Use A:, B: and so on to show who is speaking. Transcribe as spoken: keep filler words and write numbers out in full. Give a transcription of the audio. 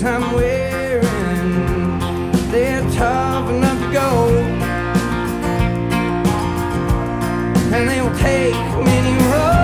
A: I'm wearing, they're tough enough to go, and they'll take many roads.